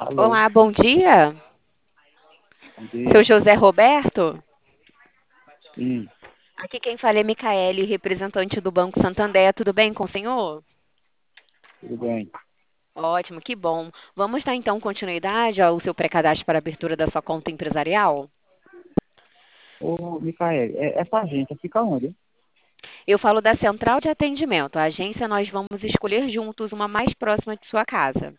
Alô, Olá, bom dia. bom Seu dia. José Roberto? Sim, Aqui quem fala é Micaele, representante do Banco Santander. Tudo bem com o senhor? tudo bem. Ótimo, que bom. Vamos dar então continuidade ao seu pré-cadastro para abertura da sua conta empresarial? Ô, Micael, essa agência fica onde? Eu falo da central de atendimento. A agência nós vamos escolher juntos uma mais próxima de sua casa.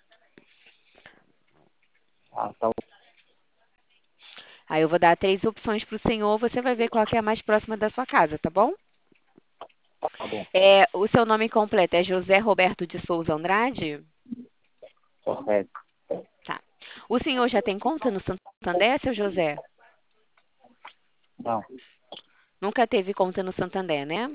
Ah, tá, Aí eu vou dar 3 opções para o senhor, você vai ver qual que é a mais próxima da sua casa, tá bom? tá bom, O seu nome completo é José Roberto de Souza Andrade? correto. Tá. O senhor já tem conta no Santander, seu José? Não, Nunca teve conta no Santander, né?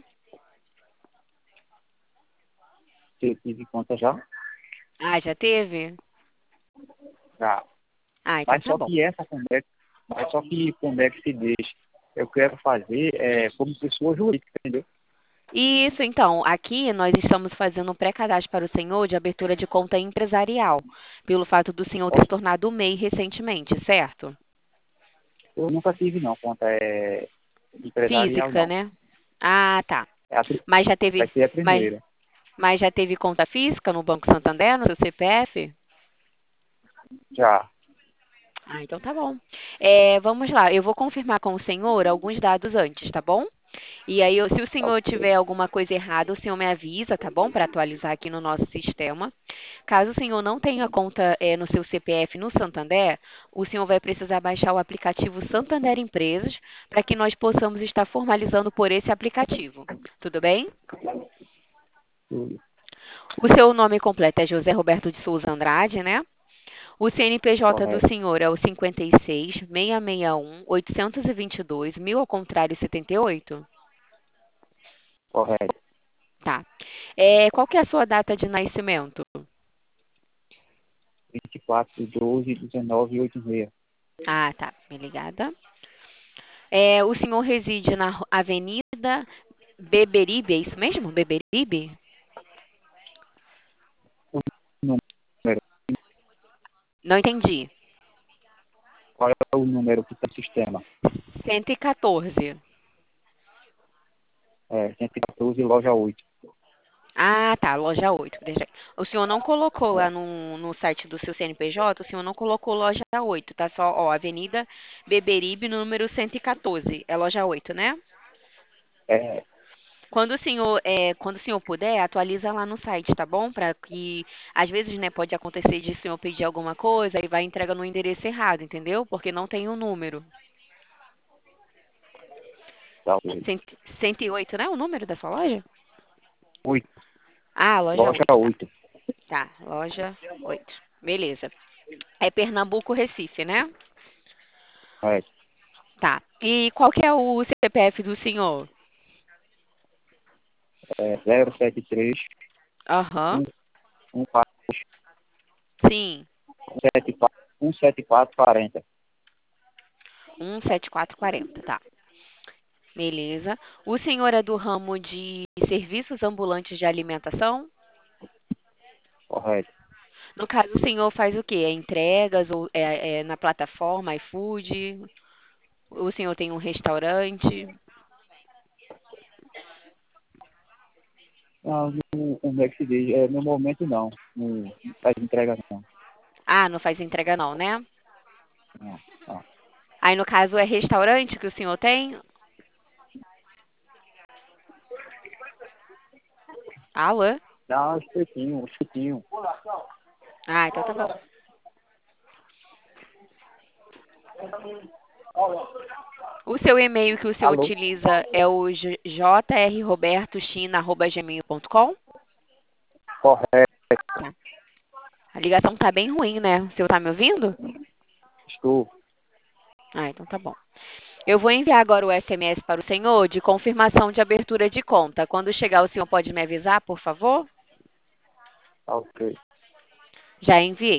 você tive conta já? Ah, já teve? Já. Ah, então Mas tá só bom. que como é que se deixa? Eu quero fazer como pessoa jurídica, entendeu? Isso, então, aqui nós estamos fazendo um pré-cadastro para o senhor de abertura de conta empresarial, pelo fato do senhor ter se tornado MEI recentemente, certo? Eu nunca tive, não, conta empresarial, Física, não. né? Ah, tá. É a, pri- Mas já Vai teve, ser a mas, primeira. mas já teve conta física no Banco Santander, no seu CPF? Já. Ah, então tá bom. Vamos lá, eu vou confirmar com o senhor alguns dados antes, tá bom? E aí, se o Tá senhor ok. tiver alguma coisa errada, o senhor me avisa, tá bom? Para atualizar aqui no nosso sistema. Caso o senhor não tenha conta no seu CPF no Santander, o senhor vai precisar baixar o aplicativo Santander Empresas para que nós possamos estar formalizando por esse aplicativo. Tudo bem? Tudo O seu nome completo é José Roberto de Souza Andrade, né? O CNPJ do correto. senhor é o 56 661 822 1000 ao contrário 78? Correto. Tá. Qual que é a sua data de nascimento? 24/12/1986. Ah, tá. Me ligada. O senhor reside na Avenida Beberibe, é isso mesmo? Beberibe? O número. Não entendi. Qual é o número que está no sistema? 114. 114, loja 8. Ah, tá. Loja 8. O senhor não colocou lá no site do seu CNPJ, o senhor não colocou loja 8, tá só, ó, Avenida Beberibe, número 114. É loja 8, né? É, Quando o senhor puder, atualiza lá no site, tá bom? Para que, às vezes, né, pode acontecer de o senhor pedir alguma coisa e vai entrega no endereço errado, entendeu? Porque não tem o número. tá ok. 108, né? O número da sua loja? 8, Ah, loja loja 8, tá. 8. Tá, loja 8. Beleza. É Pernambuco, Recife, né? É, Tá. E qual que é o CPF do senhor? 073 Aham. 114 Sim. 17440. 17440, tá. Beleza. O senhor é do ramo de serviços ambulantes de alimentação? Correto. No caso, o senhor faz o quê? É entregas ou é na plataforma iFood? O senhor tem um restaurante? Não, como é que se diz? No momento não. Não faz entrega não. Ah, não faz entrega não, né? Não, não. Aí, no caso, é restaurante que o senhor tem? Alô? Não, espetinho, espetinho. Ah, então tá bom. O seu e-mail que o senhor Alô? utiliza é o jrrobertochina@gmail.com? Correto, Tá. A ligação tá bem ruim, né? O senhor tá me ouvindo? estou. Ah, então tá bom. Eu vou enviar agora o SMS para o senhor de confirmação de abertura de conta. Quando chegar, o senhor pode me avisar, por favor? Tá ok. Já enviei.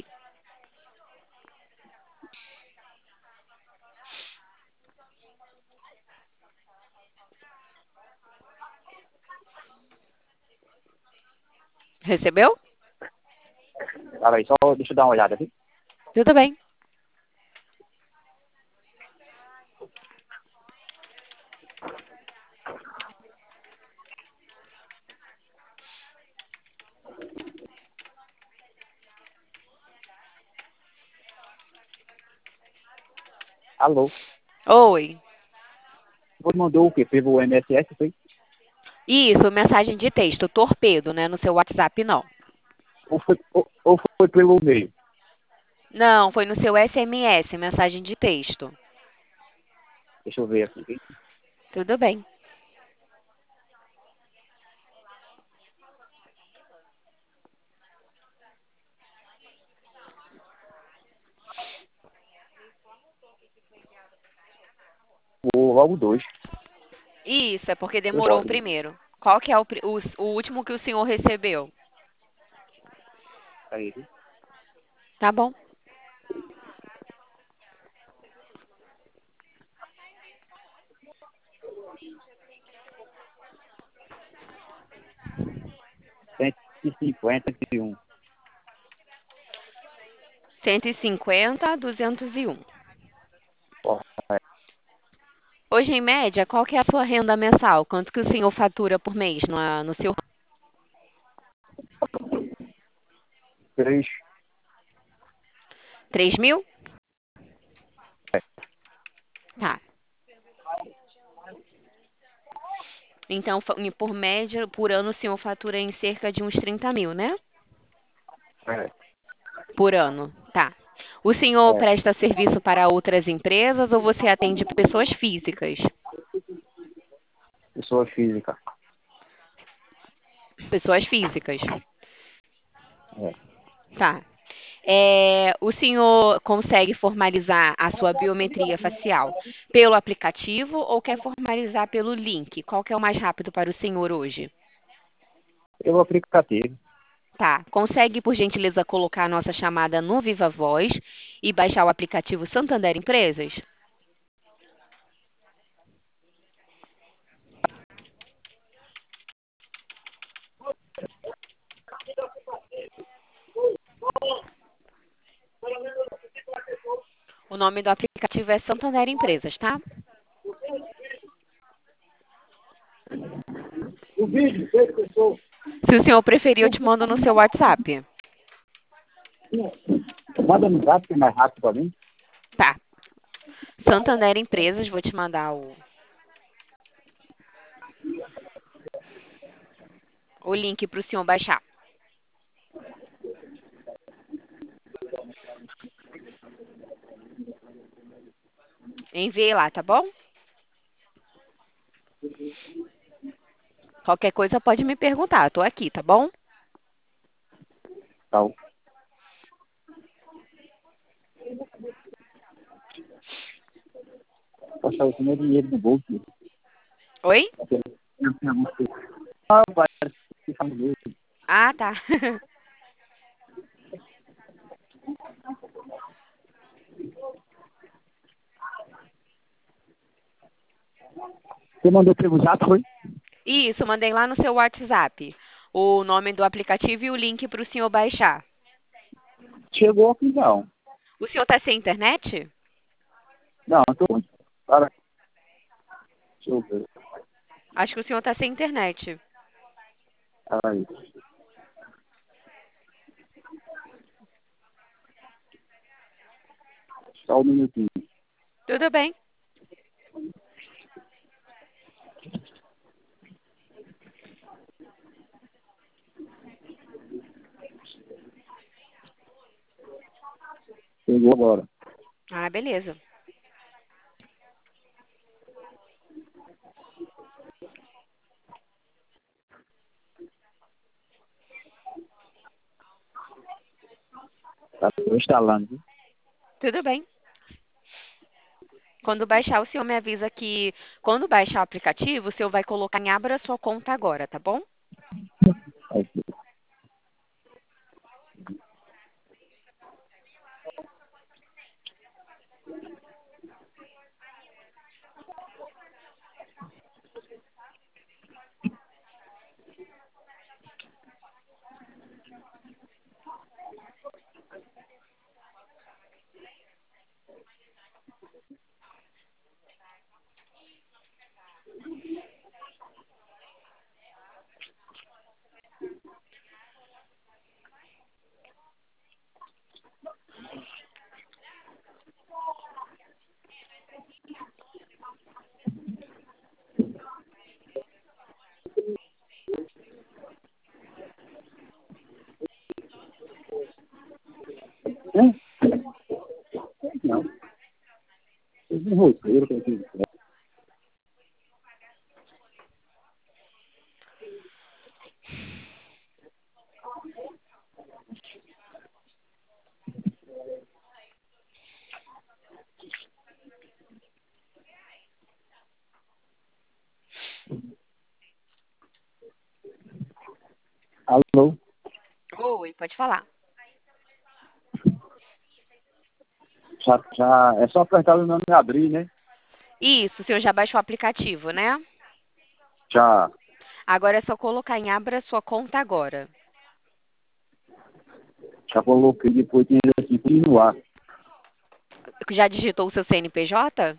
Recebeu? Peraí, só deixa eu dar uma olhada aqui. Tudo bem. Alô? Oi. Você mandou o quê? Pelo MSS, foi? Isso, mensagem de texto, torpedo, né? No seu WhatsApp, não. Ou foi pelo e-mail? Não, foi no seu SMS, mensagem de texto. Deixa eu ver aqui. Tudo bem. Vou logo dois. Isso, é porque Foi demorou o embora. primeiro. Qual que é o último que o senhor recebeu? Aí. Tá bom. Cento e 151. 150, 201. Ó, Hoje, em média, qual que é a sua renda mensal? Quanto que o senhor fatura por mês no seu... 3. 3.000? Tá. Então, por média, por ano, o senhor fatura em cerca de uns 30.000, né? É, Por ano. Tá. O senhor é. presta serviço para outras empresas ou você atende pessoas físicas? Pessoa física. Pessoas físicas. É. Tá. O senhor consegue formalizar a sua biometria facial pelo aplicativo ou quer formalizar pelo link? Qual que é o mais rápido para o senhor hoje? Pelo aplicativo. Tá. Consegue, por gentileza, colocar a nossa chamada no Viva Voz e baixar o aplicativo Santander Empresas? O nome do aplicativo é Santander Empresas, tá? O vídeo, 6 pessoas. Se o senhor preferir, eu te mando no seu WhatsApp. Manda no zap, que é mais rápido pra mim. Tá. Santander Empresas, vou te mandar o link para o senhor baixar. Enviei lá, tá bom? Qualquer coisa pode me perguntar, eu tô aqui, tá bom? Tá. Passar o meu dinheiro no bolso. Oi? Ah, vai. Fica no bolso. Ah, tá. Você mandou pelo zap, foi? Isso, mandei lá no seu WhatsApp o nome do aplicativo e o link para o senhor baixar. Chegou aqui, não. O senhor tá sem internet? Não, eu tô... Para. Deixa eu ver. Acho que o senhor tá sem internet. Aí. Só um minutinho. Tudo bem. Chegou agora. Ah, beleza. Tá instalando, viu? Tudo bem. Quando baixar, o senhor me avisa que quando baixar o aplicativo, o senhor vai colocar em abra sua conta agora, tá bom? Aí. Isso. Alô? Oi, pode falar. Já, é só apertar o nome e abrir, né? Isso, o senhor já baixou o aplicativo, né? Já, Agora é só colocar em abra sua conta agora. já coloquei, depois tem assim, continuar. Já digitou o seu CNPJ?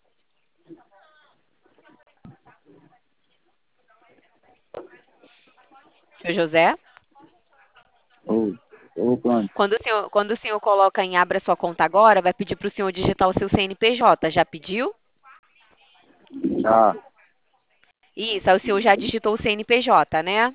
Seu José? Ô, pronto. Quando o senhor coloca em abra sua conta agora, vai pedir para o senhor digitar o seu CNPJ. Já pediu? Já, Isso, aí o senhor já digitou o CNPJ, né?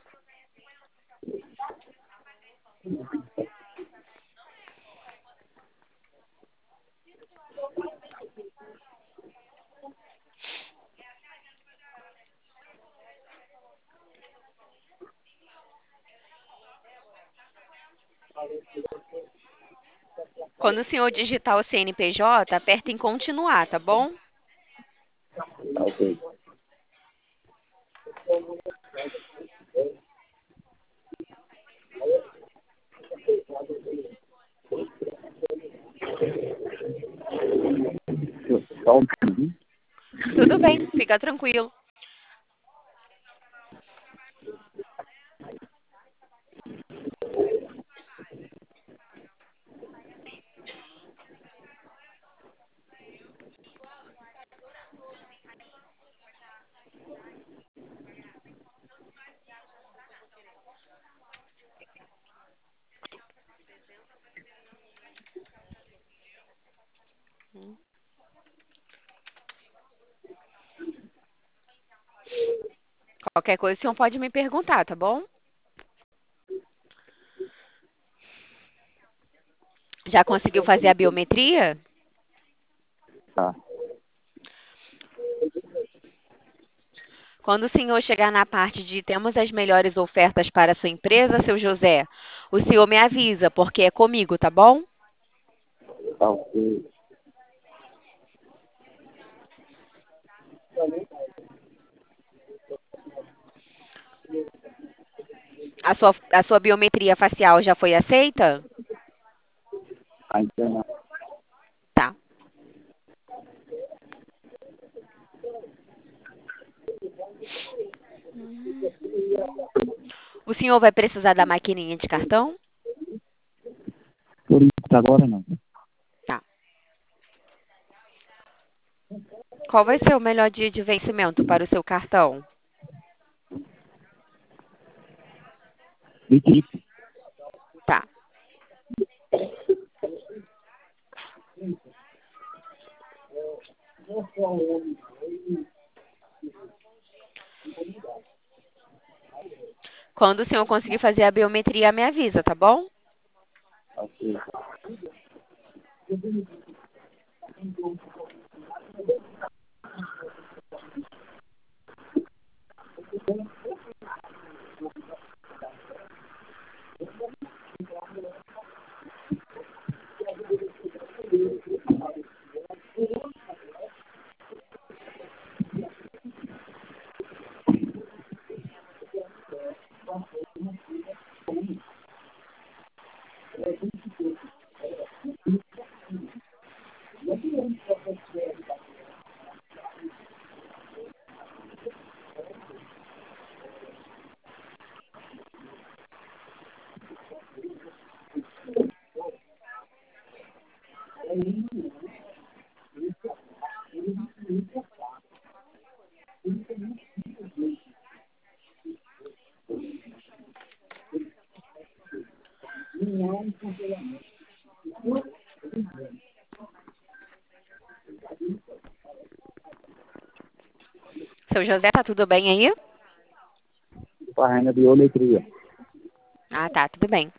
Quando o senhor digitar o CNPJ, aperta em continuar, tá bom? tá ok. Só um pouquinho. Tudo bem, fica tranquilo. Qualquer coisa o senhor pode me perguntar, tá bom? Já conseguiu fazer a biometria? Tá, Quando o senhor chegar na parte de temos as melhores ofertas para a sua empresa, seu José, o senhor me avisa, porque é comigo, tá bom? tá ok. A sua biometria facial já foi aceita? Ainda não. Tá. O senhor vai precisar da maquininha de cartão? Por isso, agora não. Tá. Qual vai ser o melhor dia de vencimento para o seu cartão? 25. Tá. Quando o senhor conseguir fazer a biometria, me avisa, tá bom? Ok. Seu José, tá tudo bem aí? Página de biometria. Ah, tá, tudo bem.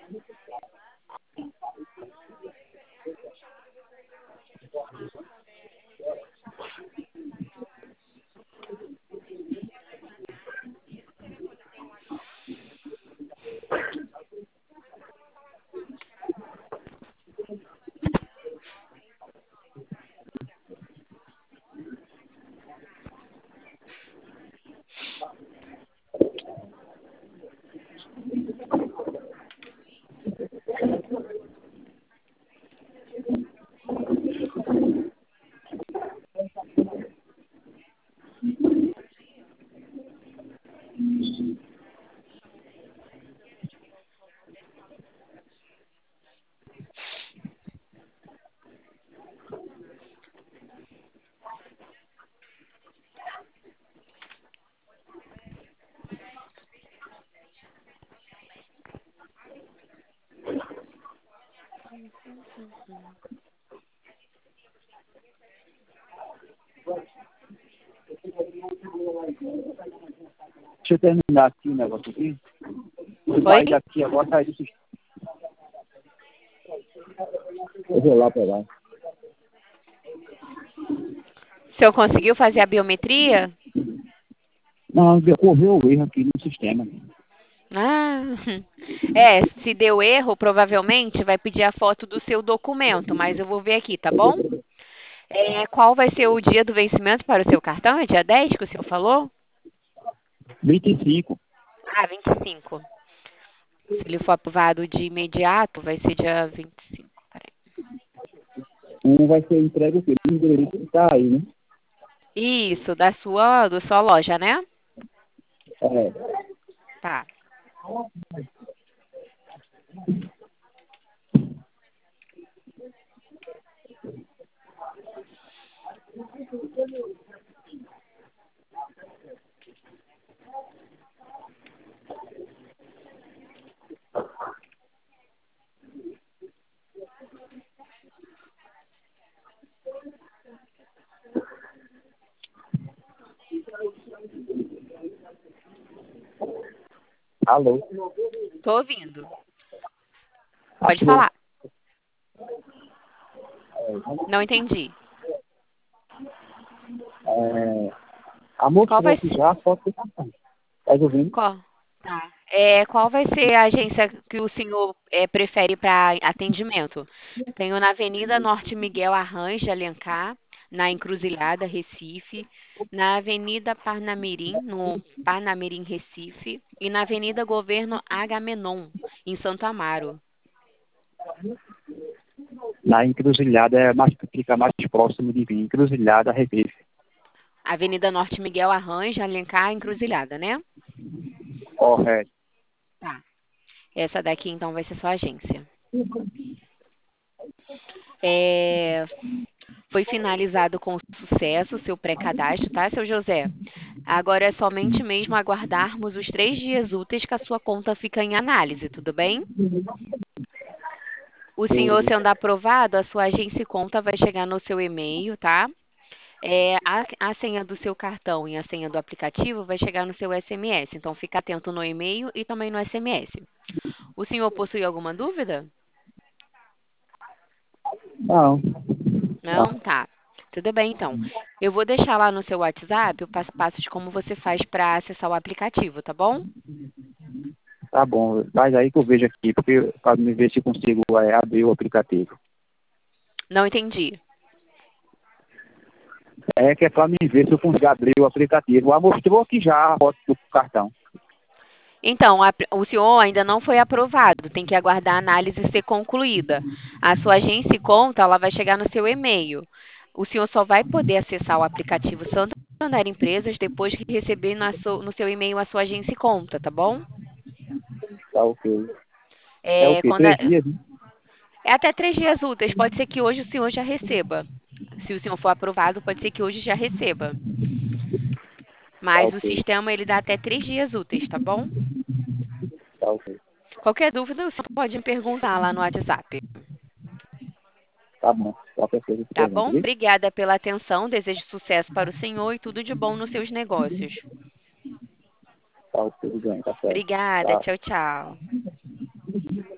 Deixa eu terminar aqui o negócio aqui. Eu Oi? sair daqui agora, sair do sistema. Eu vou lá pegar. O senhor conseguiu fazer a biometria? Não, ocorreu o erro aqui no sistema. Ah, se deu erro, provavelmente vai pedir a foto do seu documento, mas eu vou ver aqui, tá bom? Qual vai ser o dia do vencimento para o seu cartão? É dia 10 que o senhor falou? 25. Ah, 25. Se ele for aprovado de imediato, vai ser dia 25. Um vai ser entregue o quê? O endereço que tá aí, né? Isso, da sua loja, né? É. Tá. Alô? Tô ouvindo. Pode Alô? falar. Não entendi. A Qual mostrou vai aqui ser? já a foto do cartão. Tá ouvindo? Qual? Tá. Qual vai ser a agência que o senhor prefere para atendimento? Tenho na Avenida Norte Miguel Arranjo de Alencar, na Encruzilhada, Recife, na Avenida Parnamirim, no Parnamirim, Recife, e na Avenida Governo Agamenon, em Santo Amaro. Na encruzilhada fica mais próximo de mim. Encruzilhada, Recife. Avenida Norte Miguel Arranjo, Alencar, Encruzilhada, né? Correto. Tá. Essa daqui, então, vai ser sua agência. Foi finalizado com sucesso o seu pré-cadastro, tá, seu José? Agora é somente mesmo aguardarmos os 3 dias úteis que a sua conta fica em análise, tudo bem? O senhor sendo aprovado, a sua agência e conta vai chegar no seu e-mail, tá? A senha do seu cartão e a senha do aplicativo vai chegar no seu SMS. Então, fica atento no e-mail e também no SMS. O senhor possui alguma dúvida? Não. Não? Tá. Tudo bem, então. Eu vou deixar lá no seu WhatsApp o passo a passo de como você faz para acessar o aplicativo, tá bom? Tá bom. Faz aí que eu vejo aqui, porque para me ver se consigo abrir o aplicativo. Não entendi. É que é para me ver se eu consigo abrir o aplicativo. Ah, mostrou aqui já a foto do cartão. Então, o senhor ainda não foi aprovado, tem que aguardar a análise ser concluída. A sua agência e conta, ela vai chegar no seu e-mail. O senhor só vai poder acessar o aplicativo Santander Empresas depois que receber no seu e-mail a sua agência e conta, tá bom? Tá ok. É o É, quê? 3 dias, né? é até 3 dias úteis, pode ser que hoje o senhor já receba. Se o senhor for aprovado, pode ser que hoje já receba. Tá Mas o ok. sistema, ele dá até 3 dias úteis, tá bom? Tá ok. Qualquer dúvida, o senhor pode me perguntar lá no WhatsApp. Tá bom. Qualquer coisa que Tá pergunta, bom? viu? Obrigada pela atenção, desejo sucesso para o senhor e tudo de bom nos seus negócios. Tá ok, tudo bem, tá certo. Obrigada, Tá. tchau, tchau.